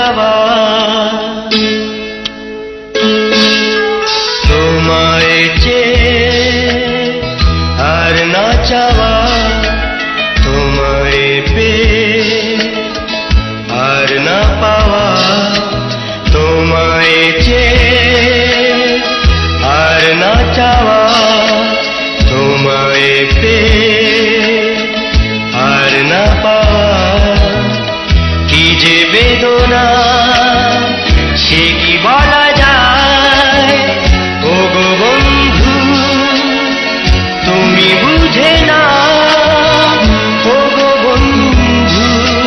চাওয়া তোমায় চেয়ে আর না চাওয়া তোমায় পেয়ে আর না পাওয়া তোমায় চেয়ে আর না চাওয়া তোমায় পেয়ে আর না পাওয়া কি যে বেদনা সে কি বলা যায় ও গো বন্ধু তুমি বুঝে না ও গো বন্ধু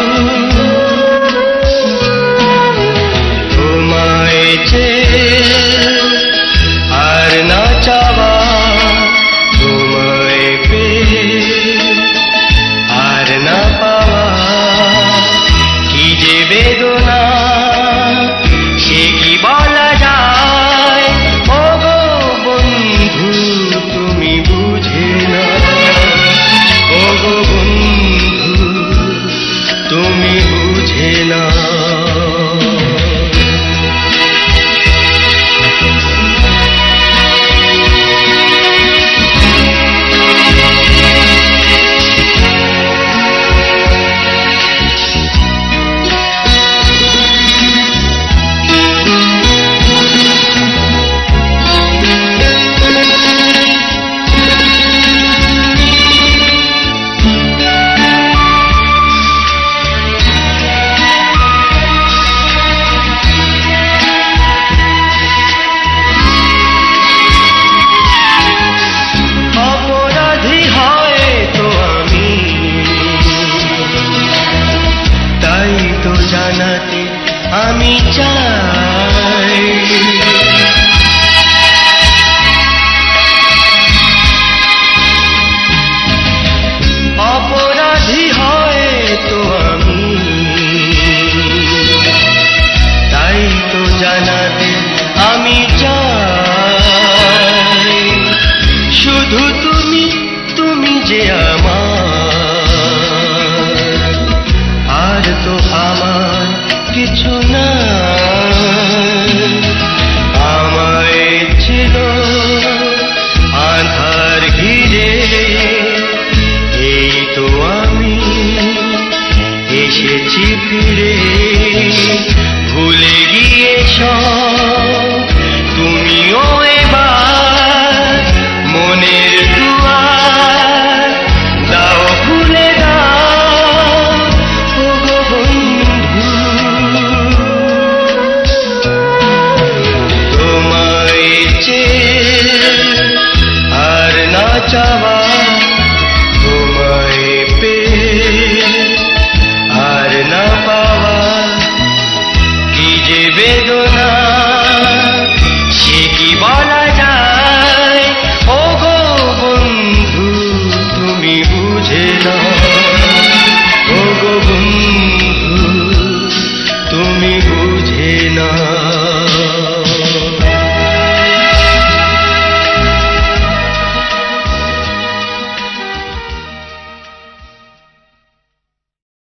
তোমায় চেয়ে আর না চাওয়া তোমায় পেয়ে আর না পাওয়া কি যে বেদনা সে কি বলা যায় ও গো বন্ধু তুমি বুঝে না ও গো বন্ধু তুমি বুঝে না জানাতে আমি চাই অপরাধী হয়তো আমি তাই তো জানাতে আমি চাই শুধু তুমি তুমি যে আমার আর তো আমার কিছু না আমায় ছিল আঁধার ঘিরে এই তো আমি এসেছি ফিরে ভুলে গিয়ে সব তুমিও এবার মনের দুয়ার দাও খুলে দাও ও গো বন্ধু তোমায় চেয়ে আর না চাওয়া তোমায় পেয়ে আর না পাওয়া কি যে বেদনা